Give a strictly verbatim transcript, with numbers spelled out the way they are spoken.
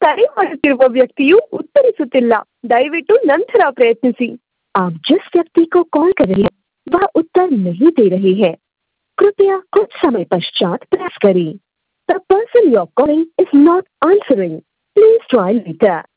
ಕರೆ ಮಾಡುತ್ತಿರುವ ವ್ಯಕ್ತಿಯು ಉತ್ತರಿಸುತ್ತಿಲ್ಲ. ದಯವಿಟ್ಟು ನಂತರ ಪ್ರಯತ್ನಿಸಿ. आप जिस व्यक्ति को कॉल कर रहे हैं वह उत्तर नहीं दे रहे हैं. कृपया कुछ समय पश्चात प्रेस करें. The person you are calling is not answering. Please try later.